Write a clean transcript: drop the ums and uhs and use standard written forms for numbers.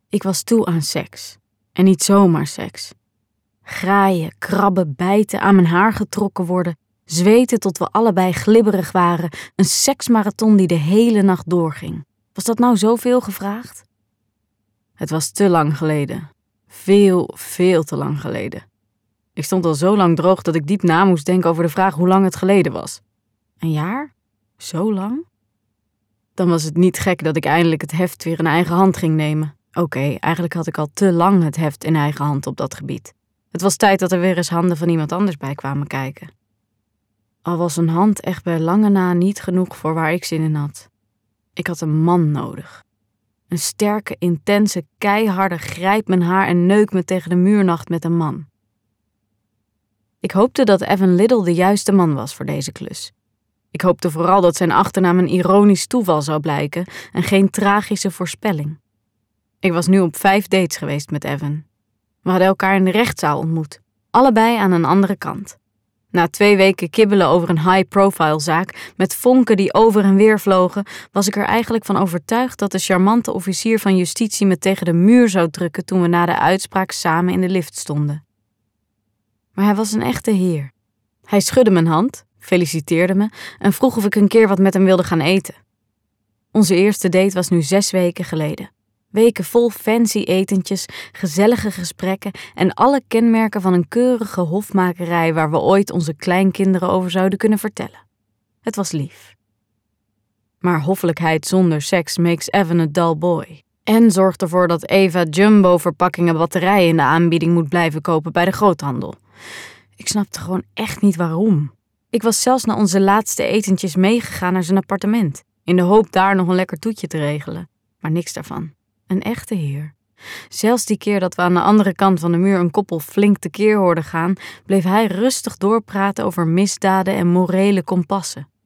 Ik was toe aan seks. En niet zomaar seks. Graaien, krabben, bijten, aan mijn haar getrokken worden, zweten tot we allebei glibberig waren, een seksmarathon die de hele nacht doorging. Was dat nou zoveel gevraagd? Het was te lang geleden. Veel te lang geleden. Ik stond al zo lang droog dat ik diep na moest denken over de vraag hoe lang het geleden was. Een jaar? Zo lang? Dan was het niet gek dat ik eindelijk het heft weer in eigen hand ging nemen. Oké, eigenlijk had ik al te lang het heft in eigen hand op dat gebied. Het was tijd dat er weer eens handen van iemand anders bij kwamen kijken. Al was een hand echt bij lange na niet genoeg voor waar ik zin in had. Ik had een man nodig. Een sterke, intense, keiharde grijp mijn haar en neuk me tegen de muurnacht met een man. Ik hoopte dat Evan Little de juiste man was voor deze klus. Ik hoopte vooral dat zijn achternaam een ironisch toeval zou blijken en geen tragische voorspelling. Ik was nu op 5 dates geweest met Evan. We hadden elkaar in de rechtszaal ontmoet, allebei aan een andere kant. Na 2 weken kibbelen over een high-profile zaak met vonken die over en weer vlogen, was ik er eigenlijk van overtuigd dat de charmante officier van justitie me tegen de muur zou drukken toen we na de uitspraak samen in de lift stonden. Maar hij was een echte heer. Hij schudde mijn hand, feliciteerde me en vroeg of ik een keer wat met hem wilde gaan eten. Onze eerste date was nu 6 weken geleden. Weken vol fancy etentjes, gezellige gesprekken en alle kenmerken van een keurige hofmakerij waar we ooit onze kleinkinderen over zouden kunnen vertellen. Het was lief. Maar hoffelijkheid zonder seks makes Evan a dull boy. En zorgt ervoor dat Eva jumbo-verpakkingen batterijen in de aanbieding moet blijven kopen bij de groothandel. Ik snapte gewoon echt niet waarom. Ik was zelfs naar onze laatste etentjes meegegaan naar zijn appartement, in de hoop daar nog een lekker toetje te regelen. Maar niks daarvan. Een echte heer. Zelfs die keer dat we aan de andere kant van de muur een koppel flink tekeer hoorden gaan, bleef hij rustig doorpraten over misdaden en morele kompassen.